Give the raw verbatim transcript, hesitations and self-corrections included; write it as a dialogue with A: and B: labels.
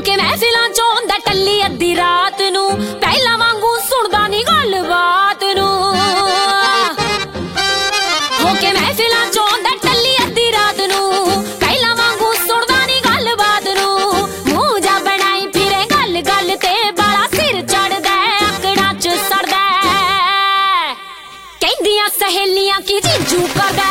A: होके महफिलां चों आंदा टल्ली अद्धी रात नू, पहला वांगू सुनदा नी गल बात नू। होके महफिलां चों आंदा टल्ली अद्धी रात नू, पहला वांगू सुनदा नी गल बात नू। मुंह जा बनाई फिरे गल गल ते बाला सिर चढ़दा अकड़ां च सड़दा, कहंदियां सहेलियां की जीजू करदा।